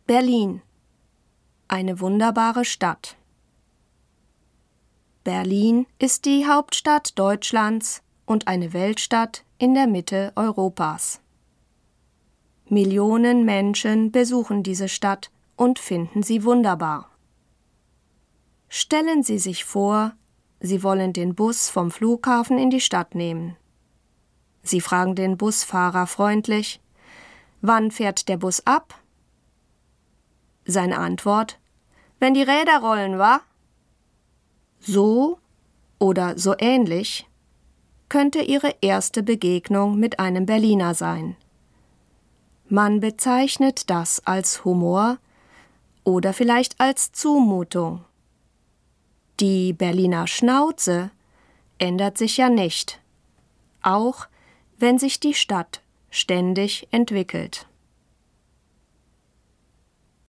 Berlin. Eine wunderbare Stadt. Berlin ist die Hauptstadt Deutschlands und eine Weltstadt in der Mitte Europas. Millionen Menschen besuchen diese Stadt und finden sie wunderbar. Stellen Sie sich vor, Sie wollen den Bus vom Flughafen in die Stadt nehmen. Sie fragen den Busfahrer freundlich: Wann fährt der Bus ab? Seine Antwort: Wenn die Räder rollen, wa? So oder so ähnlich könnte Ihre erste Begegnung mit einem Berliner sein. Man bezeichnet das als Humor oder vielleicht als Zumutung. Die Berliner Schnauze ändert sich ja nicht, auch wenn sich die Stadt ständig entwickelt.